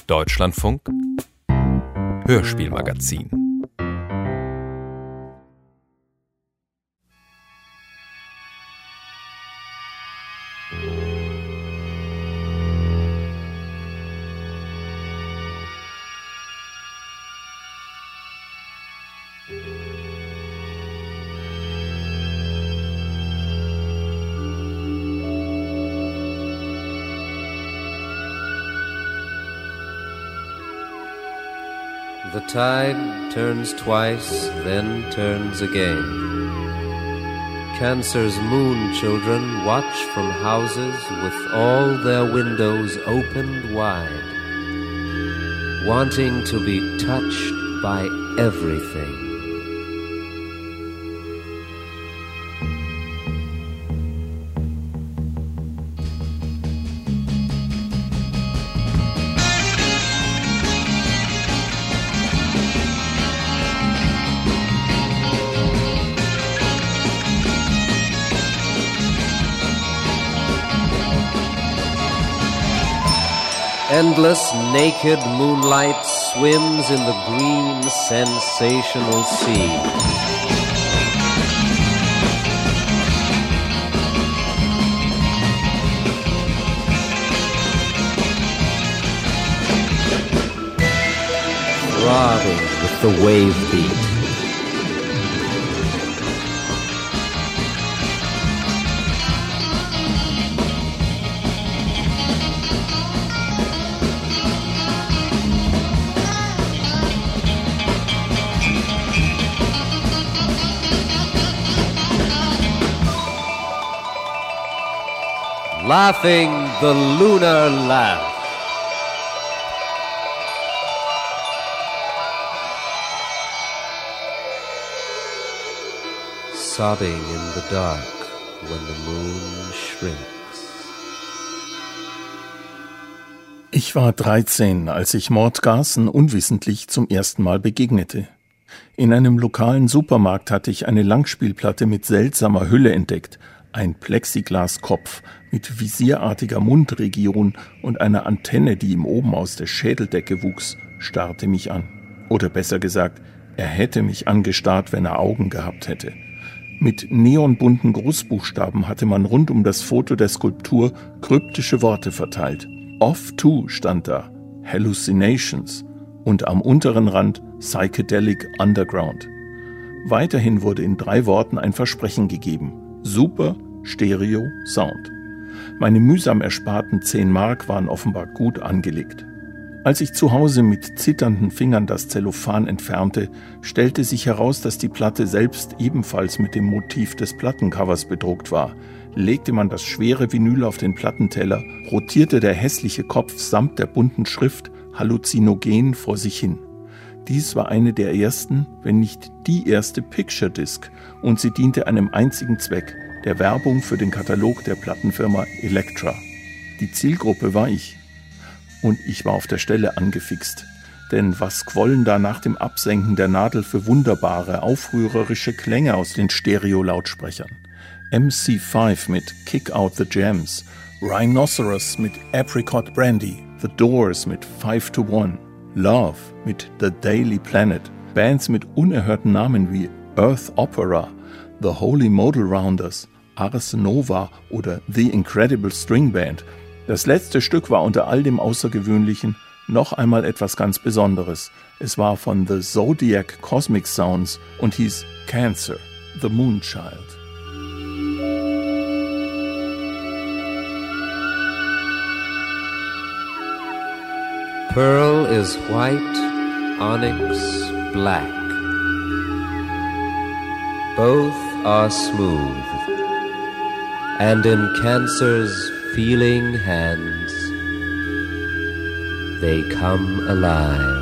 Deutschlandfunk Hörspielmagazin. The tide turns twice, then turns again. Cancer's moon children watch from houses with all their windows opened wide, wanting to be touched by everything. Endless naked moonlight swims in the green sensational sea. Throbbing with the wave beat. Laughing the lunar laugh. Sobbing in the dark when the moon shrinks. Ich war 13, als ich Mort Garson unwissentlich zum ersten Mal begegnete. In einem lokalen Supermarkt hatte ich eine Langspielplatte mit seltsamer Hülle entdeckt. Ein Plexiglaskopf mit visierartiger Mundregion und einer Antenne, die ihm oben aus der Schädeldecke wuchs, starrte mich an. Oder besser gesagt, er hätte mich angestarrt, wenn er Augen gehabt hätte. Mit neonbunten Großbuchstaben hatte man rund um das Foto der Skulptur kryptische Worte verteilt. Off to stand da, Hallucinations und am unteren Rand Psychedelic Underground. Weiterhin wurde in 3 Worten ein Versprechen gegeben. Super Stereo Sound. Meine mühsam ersparten 10 Mark waren offenbar gut angelegt. Als ich zu Hause mit zitternden Fingern das Zellophan entfernte, stellte sich heraus, dass die Platte selbst ebenfalls mit dem Motiv des Plattencovers bedruckt war. Legte man das schwere Vinyl auf den Plattenteller, rotierte der hässliche Kopf samt der bunten Schrift halluzinogen vor sich hin. Dies war eine der ersten, wenn nicht die erste Picture Disc, und sie diente einem einzigen Zweck, der Werbung für den Katalog der Plattenfirma Elektra. Die Zielgruppe war ich. Und ich war auf der Stelle angefixt. Denn was quollen da nach dem Absenken der Nadel für wunderbare, aufrührerische Klänge aus den Stereo-Lautsprechern? MC5 mit Kick Out the Jams, Rhinoceros mit Apricot Brandy, The Doors mit 5 to 1, Love mit The Daily Planet, Bands mit unerhörten Namen wie Earth Opera, The Holy Modal Rounders, Ars Nova oder The Incredible String Band. Das letzte Stück war unter all dem Außergewöhnlichen noch einmal etwas ganz Besonderes. Es war von The Zodiac Cosmic Sounds und hieß Cancer, The Moonchild. Pearl is white, onyx black. Both are smooth, and in Cancer's feeling hands, they come alive.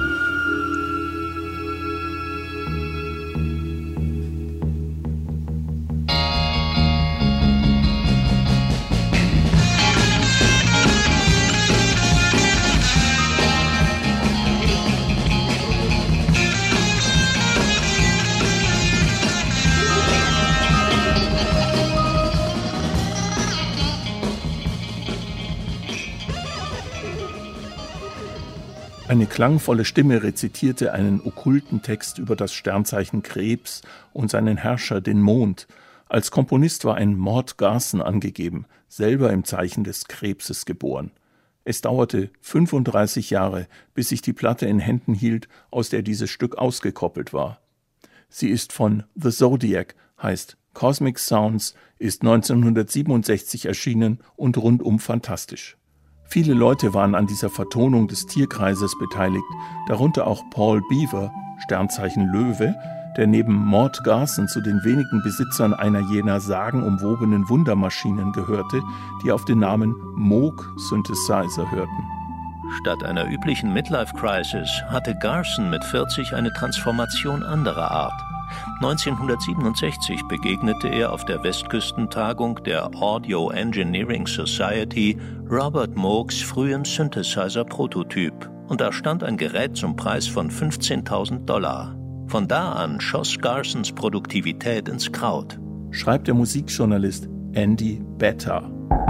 Eine klangvolle Stimme rezitierte einen okkulten Text über das Sternzeichen Krebs und seinen Herrscher, den Mond. Als Komponist war ein Mort Garson angegeben, selber im Zeichen des Krebses geboren. Es dauerte 35 Jahre, bis ich die Platte in Händen hielt, aus der dieses Stück ausgekoppelt war. Sie ist von The Zodiac, heißt Cosmic Sounds, ist 1967 erschienen und rundum fantastisch. Viele Leute waren an dieser Vertonung des Tierkreises beteiligt, darunter auch Paul Beaver, Sternzeichen Löwe, der neben Mort Garson zu den wenigen Besitzern einer jener sagenumwobenen Wundermaschinen gehörte, die auf den Namen Moog Synthesizer hörten. Statt einer üblichen Midlife-Crisis hatte Garson mit 40 eine Transformation anderer Art. 1967 begegnete er auf der Westküstentagung der Audio Engineering Society Robert Moogs frühem Synthesizer-Prototyp und da stand ein Gerät zum Preis von $15.000. Von da an schoss Garsons Produktivität ins Kraut. Schreibt der Musikjournalist Andy Better.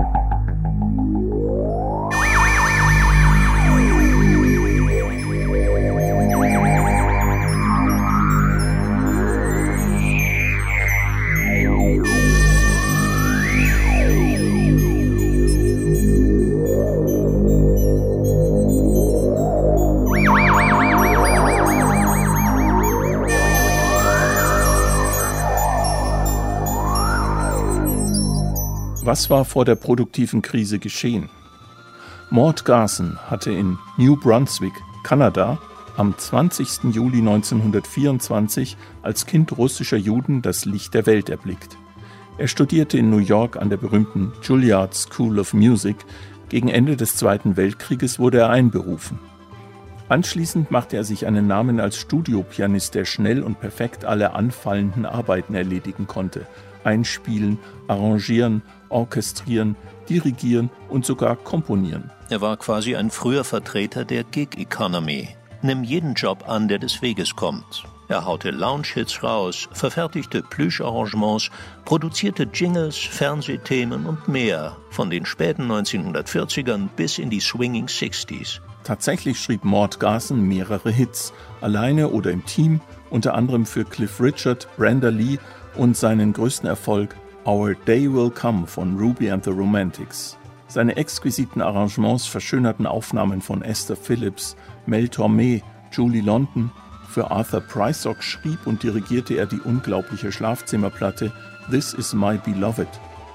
Was war vor der produktiven Krise geschehen? Mort Garson hatte in New Brunswick, Kanada, am 20. Juli 1924 als Kind russischer Juden das Licht der Welt erblickt. Er studierte in New York an der berühmten Juilliard School of Music. Gegen Ende des Zweiten Weltkrieges wurde er einberufen. Anschließend machte er sich einen Namen als Studiopianist, der schnell und perfekt alle anfallenden Arbeiten erledigen konnte. Einspielen, arrangieren, orchestrieren, dirigieren und sogar komponieren. Er war quasi ein früher Vertreter der Gig Economy. Nimm jeden Job an, der des Weges kommt. Er haute Lounge-Hits raus, verfertigte Plüscharrangements, produzierte Jingles, Fernsehthemen und mehr, von den späten 1940ern bis in die Swinging 60s. Tatsächlich schrieb Mort Garson mehrere Hits, alleine oder im Team, unter anderem für Cliff Richard, Brenda Lee und seinen größten Erfolg Our Day Will Come von Ruby and the Romantics. Seine exquisiten Arrangements verschönerten Aufnahmen von Esther Phillips, Mel Tormé, Julie London. Für Arthur Prysock schrieb und dirigierte er die unglaubliche Schlafzimmerplatte This Is My Beloved.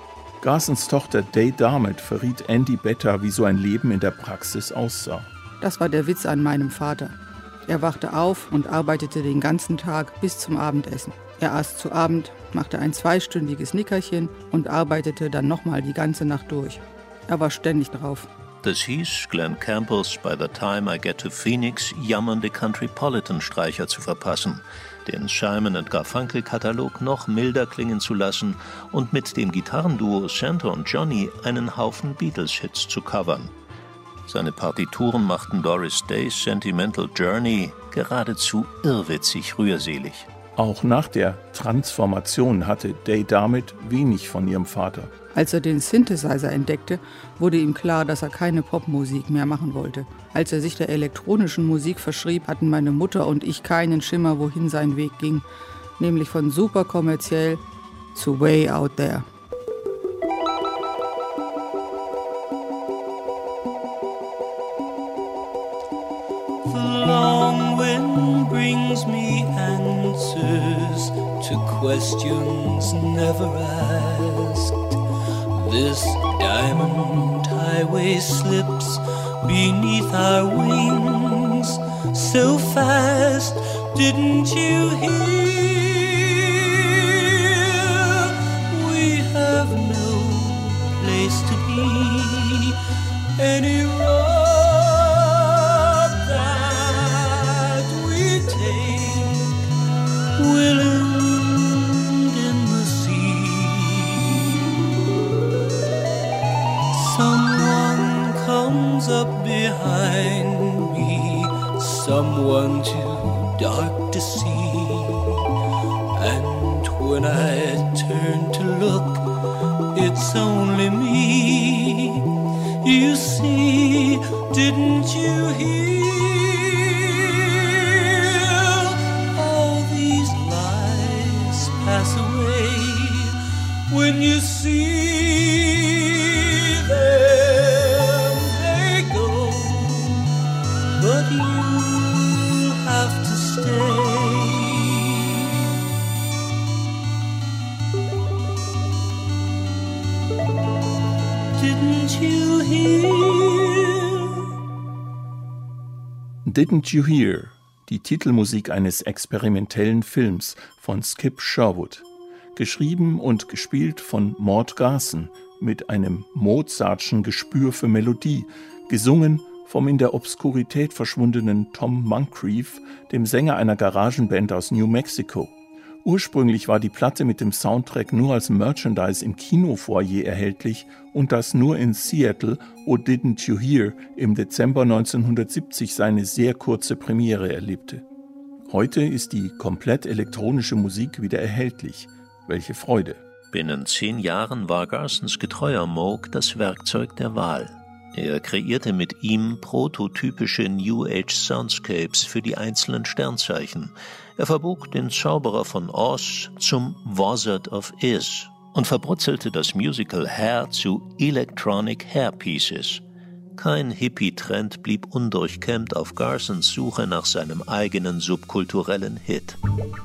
Garsons Tochter Day Darmett verriet Andy Better, wie so ein Leben in der Praxis aussah. Das war der Witz an meinem Vater. Er wachte auf und arbeitete den ganzen Tag bis zum Abendessen. Er aß zu Abend, machte ein 2-stündiges Nickerchen und arbeitete dann nochmal die ganze Nacht durch. Er war ständig drauf. Das hieß, Glenn Campbells By the Time I Get to Phoenix jammernde Countrypolitan-Streicher zu verpassen, den Simon & Garfunkel-Katalog noch milder klingen zu lassen und mit dem Gitarrenduo Santa und Johnny einen Haufen Beatles-Hits zu covern. Seine Partituren machten Doris Days Sentimental Journey geradezu irrwitzig rührselig. Auch nach der Transformation hatte Day Darmett wenig von ihrem Vater. Als er den Synthesizer entdeckte, wurde ihm klar, dass er keine Popmusik mehr machen wollte. Als er sich der elektronischen Musik verschrieb, hatten meine Mutter und ich keinen Schimmer, wohin sein Weg ging, nämlich von super kommerziell zu way out there. The long wind brings me answers to questions never asked. This diamond highway slips beneath our wings so fast, didn't you hear? We have no place to be, any road that we take will end in the sea. Someone comes up behind me, someone too dark to see. And when I turn to look, it's only me. You see, didn't you hear? when you see them, they go, but you have to stay. Didn't you hear? Didn't You Hear? Die Titelmusik eines experimentellen Films von Skip Sherwood. Geschrieben und gespielt von Mort Garson mit einem Mozartschen Gespür für Melodie, gesungen vom in der Obskurität verschwundenen Tom Moncrief, dem Sänger einer Garagenband aus New Mexico. Ursprünglich war die Platte mit dem Soundtrack nur als Merchandise im Kinofoyer erhältlich und das nur in Seattle, wo Didn't You Hear im Dezember 1970 seine sehr kurze Premiere erlebte. Heute ist die komplett elektronische Musik wieder erhältlich. Welche Freude! Binnen 10 Jahren war Garsons getreuer Moog das Werkzeug der Wahl. Er kreierte mit ihm prototypische New Age Soundscapes für die einzelnen Sternzeichen. Er verbog den Zauberer von Oz zum Wizard of Iz und verbrutzelte das Musical Hair zu Electronic Hairpieces. Kein Hippie-Trend blieb undurchkämmt auf Garsons Suche nach seinem eigenen subkulturellen Hit.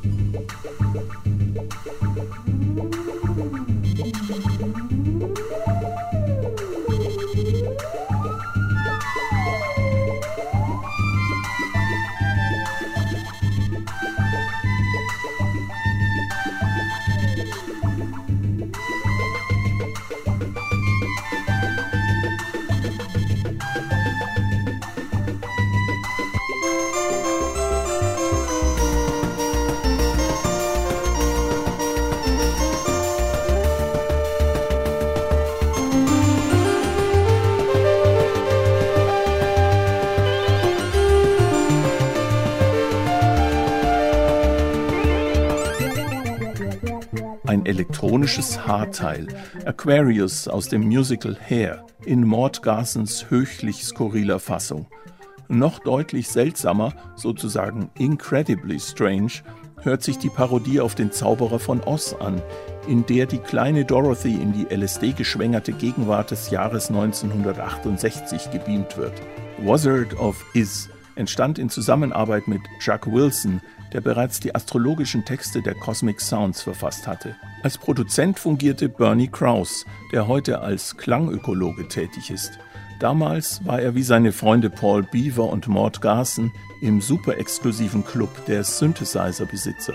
Ein elektronisches Haarteil, Aquarius aus dem Musical Hair, in Mort Garsons höchlich skurriler Fassung. Noch deutlich seltsamer, sozusagen incredibly strange, hört sich die Parodie auf den Zauberer von Oz an, in der die kleine Dorothy in die LSD-geschwängerte Gegenwart des Jahres 1968 gebeamt wird. Wizard of Iz entstand in Zusammenarbeit mit Chuck Wilson, der bereits die astrologischen Texte der Cosmic Sounds verfasst hatte. Als Produzent fungierte Bernie Krause, der heute als Klangökologe tätig ist. Damals war er wie seine Freunde Paul Beaver und Mort Garson im super exklusiven Club der Synthesizer-Besitzer.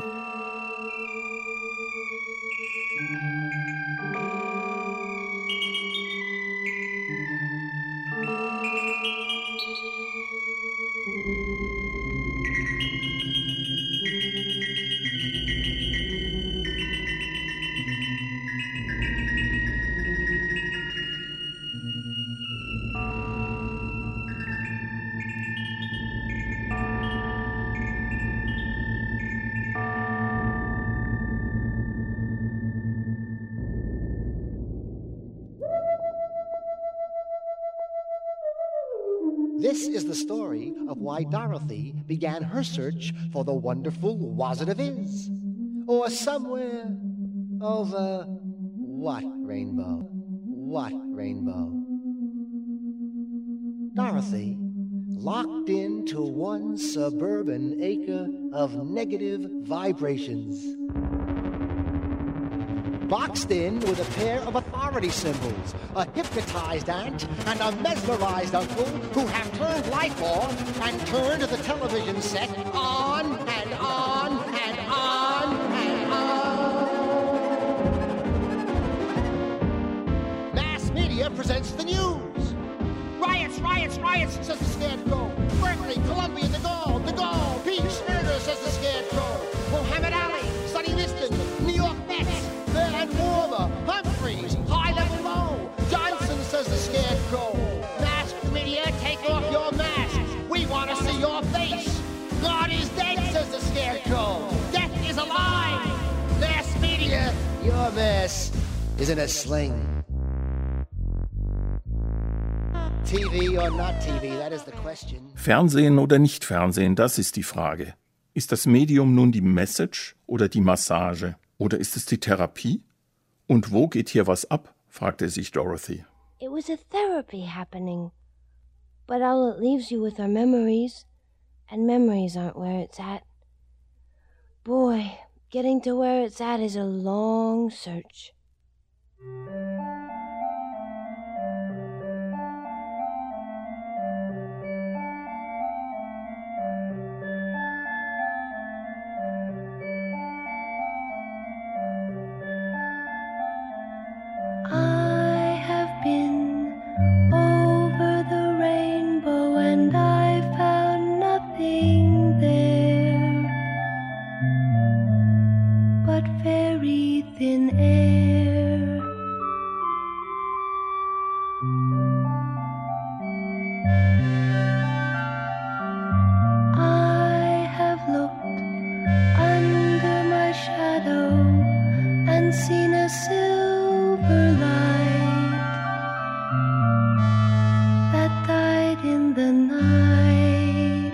This is the story of why Dorothy began her search for the wonderful Wizard of Iz. Or somewhere over what rainbow? What rainbow? Dorothy, locked into one suburban acre of negative vibrations. Boxed in with a pair of authority symbols, a hypnotized aunt and a mesmerized uncle who have turned life on and turned the television set on and on and on and on. Mass media presents the news. Riots, riots, riots, says the Scarecrow. Berkeley, Columbia, De Gaulle, peace, murder, says the Scarecrow. Muhammad Ali, Sonny Liston, New York Mets, and Warmer, Humphreys, high level low. Johnson, says the Scarecrow. Masked media, take off your mask. We want to see your face. God is dead, says the Scarecrow. Death is alive. Mass media, your mess is in a sling. TV or not TV, that is the question. Fernsehen oder nicht Fernsehen, das ist die Frage. Ist das Medium nun die Message oder die Massage? Oder ist es die Therapie? Und wo geht hier was ab? Fragte sich Dorothy. It was a therapy happening. But all it leaves you with are memories. And memories aren't where it's at. Boy, getting to where it's at is a long search. I have been over the rainbow and I found nothing there but very thin air. I have looked under my shadow and seen a silver light that died in the night.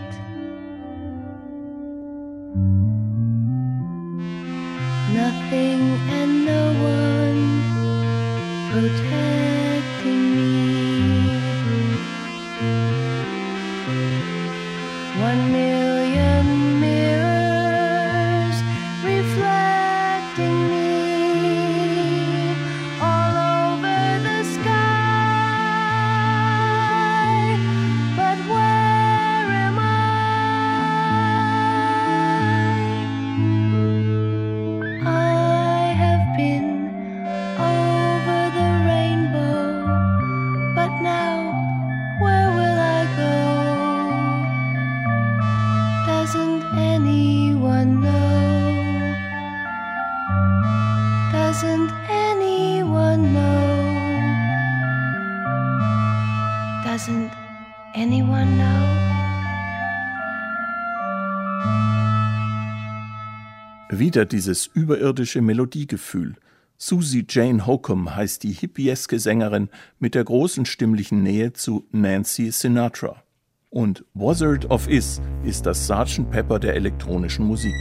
Nothing and no one protecting me. 1,000,000 mirrors reflecting me all over the sky. But where am I have been over the rainbow, but now where will I go? Doesn't anyone know? Doesn't anyone know? Doesn't anyone know? Wieder dieses überirdische Melodiegefühl. Susie Jane Holcomb heißt die hippieske Sängerin mit der großen stimmlichen Nähe zu Nancy Sinatra. Und Wizard of Oz ist das Sgt. Pepper der elektronischen Musik.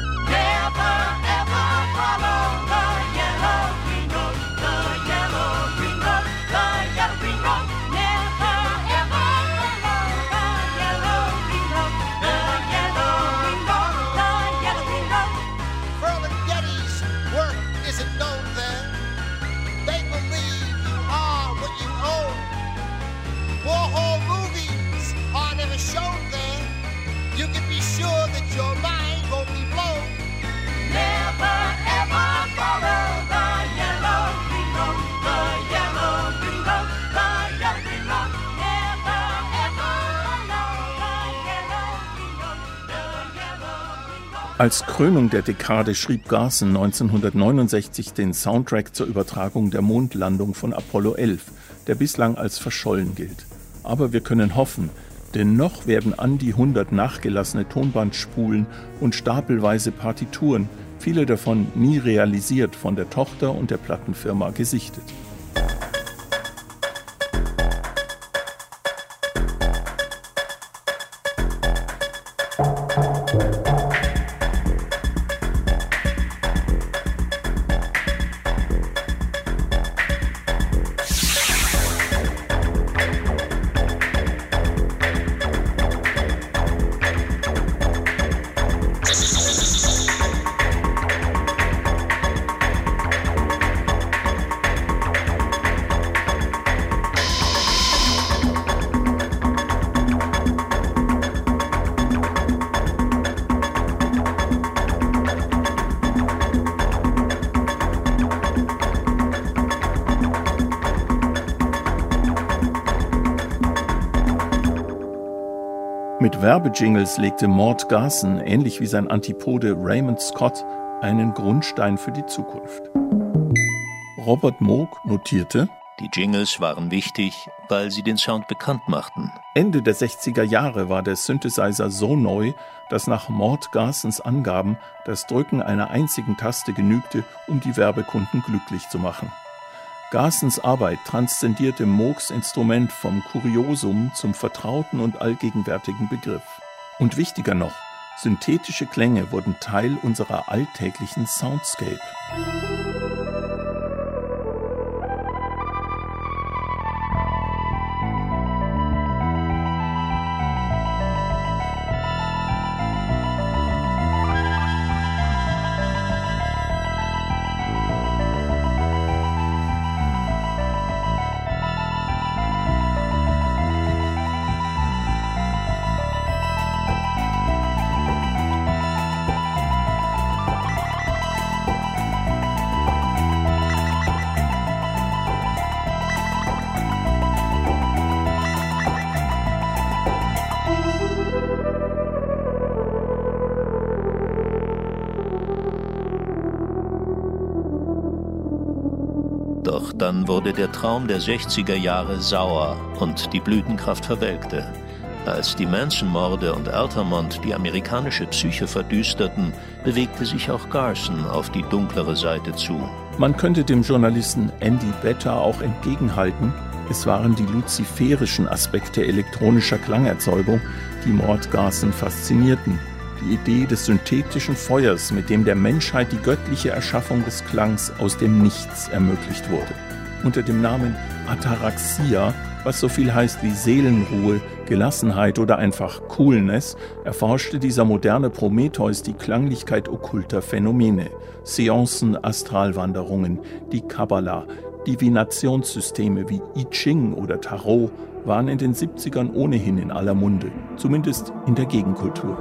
Vernon Getty's work isn't known there. They believe you are what you own. Warhol movies are never shown there. You can be sure that your mind won't be blown. Never ever follow the yellow green road, the yellow green road, the yellow green road. Never ever follow the yellow green road, the yellow green road. Als Krönung der Dekade schrieb Garson 1969 den Soundtrack zur Übertragung der Mondlandung von Apollo 11, der bislang als verschollen gilt. Aber wir können hoffen, denn noch werden an die 100 nachgelassene Tonbandspulen und stapelweise Partituren, viele davon nie realisiert, von der Tochter und der Plattenfirma gesichtet. Mit Werbejingles legte Mort Garson, ähnlich wie sein Antipode Raymond Scott, einen Grundstein für die Zukunft. Robert Moog notierte: Die Jingles waren wichtig, weil sie den Sound bekannt machten. Ende der 60er Jahre war der Synthesizer so neu, dass nach Mort Garsons Angaben das Drücken einer einzigen Taste genügte, um die Werbekunden glücklich zu machen. Garsons Arbeit transzendierte Moogs Instrument vom Kuriosum zum vertrauten und allgegenwärtigen Begriff. Und wichtiger noch, synthetische Klänge wurden Teil unserer alltäglichen Soundscape. dann wurde der Traum der 60er Jahre sauer und die Blütenkraft verwelkte. Als die Manson-Morde und Altamont die amerikanische Psyche verdüsterten, bewegte sich auch Garson auf die dunklere Seite zu. Man könnte dem Journalisten Andy Better auch entgegenhalten, es waren die luziferischen Aspekte elektronischer Klangerzeugung, die Mort Garson faszinierten. Die Idee des synthetischen Feuers, mit dem der Menschheit die göttliche Erschaffung des Klangs aus dem Nichts ermöglicht wurde. Unter dem Namen Ataraxia, was so viel heißt wie Seelenruhe, Gelassenheit oder einfach Coolness, erforschte dieser moderne Prometheus die Klanglichkeit okkulter Phänomene, Seancen, Astralwanderungen, die Kabbala, Divinationssysteme wie I Ching oder Tarot waren in den 70ern ohnehin in aller Munde, zumindest in der Gegenkultur.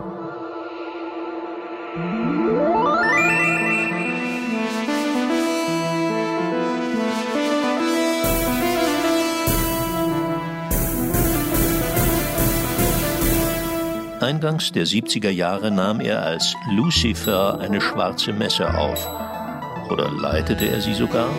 Eingangs der 70er Jahre nahm er als Lucifer eine schwarze Messe auf. Oder leitete er sie sogar?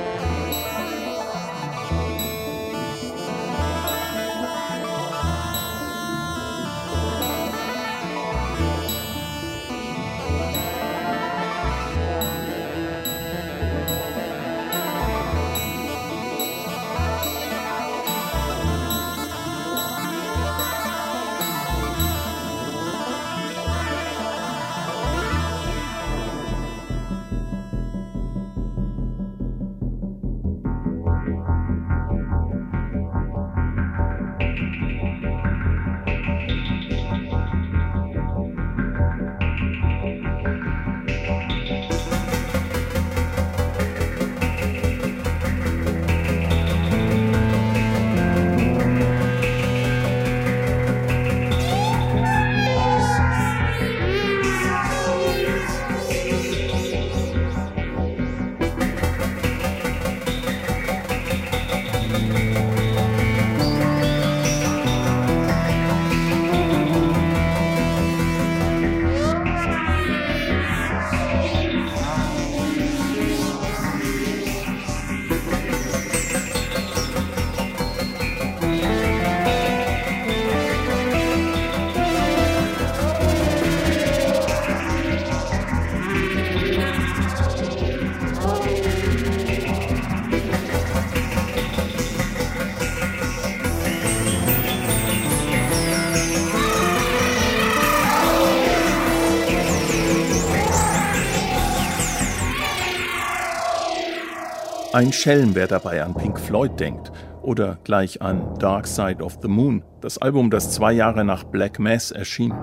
Ein Schelm, wer dabei an Pink Floyd denkt oder gleich an Dark Side of the Moon, das Album, das 2 Jahre nach Black Mass erschien.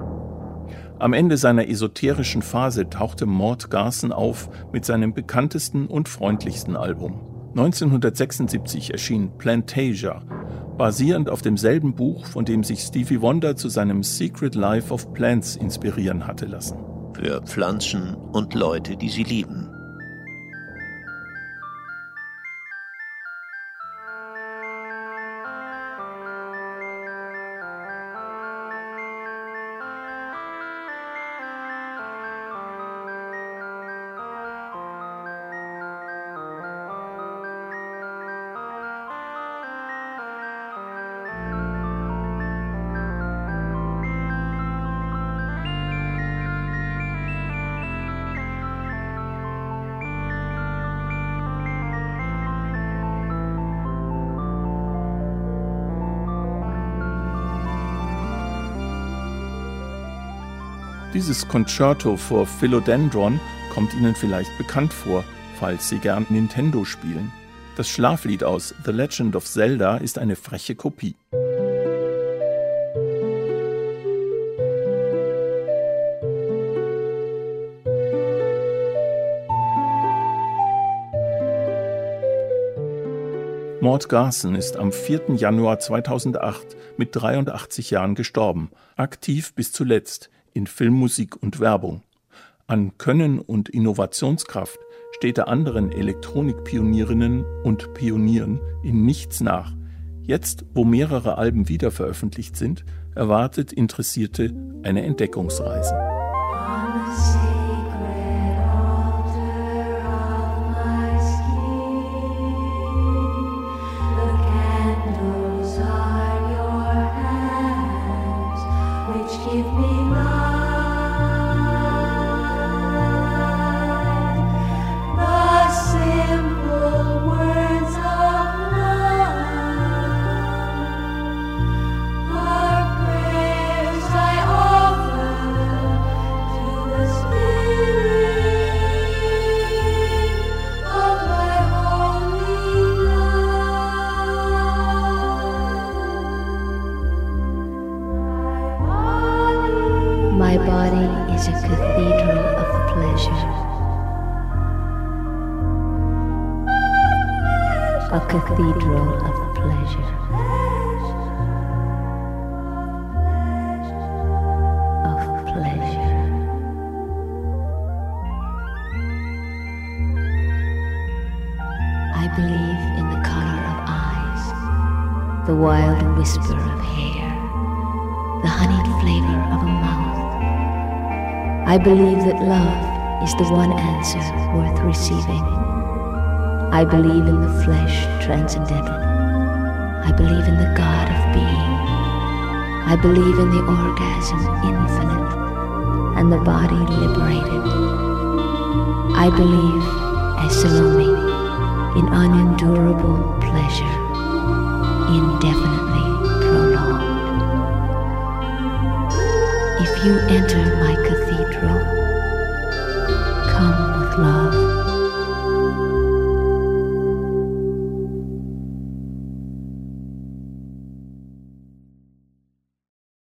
Am Ende seiner esoterischen Phase tauchte Mort Garson auf mit seinem bekanntesten und freundlichsten Album. 1976 erschien Plantasia, basierend auf demselben Buch, von dem sich Stevie Wonder zu seinem Secret Life of Plants inspirieren hatte lassen. Für Pflanzen und Leute, die sie lieben. Dieses Concerto for Philodendron kommt Ihnen vielleicht bekannt vor, falls Sie gern Nintendo spielen. Das Schlaflied aus The Legend of Zelda ist eine freche Kopie. Mort Garson ist am 4. Januar 2008 mit 83 Jahren gestorben, aktiv bis zuletzt in Filmmusik und Werbung. An Können und Innovationskraft steht er anderen Elektronikpionierinnen und Pionieren in nichts nach. Jetzt, wo mehrere Alben wiederveröffentlicht sind, erwartet Interessierte eine Entdeckungsreise. which give me life, the simple words of love are prayers I offer to the Spirit of my holy love. My body is a cathedral of pleasure, a cathedral of pleasure, of pleasure. I believe in the color of eyes, the wild whisper of hair, the honeyed flavor of a mouth. I believe that love is the one answer worth receiving. I believe in the flesh transcendental. I believe in the God of being. I believe in the orgasm infinite and the body liberated. I believe, as Salome, in unendurable pleasure, indefinitely prolonged. If you enter my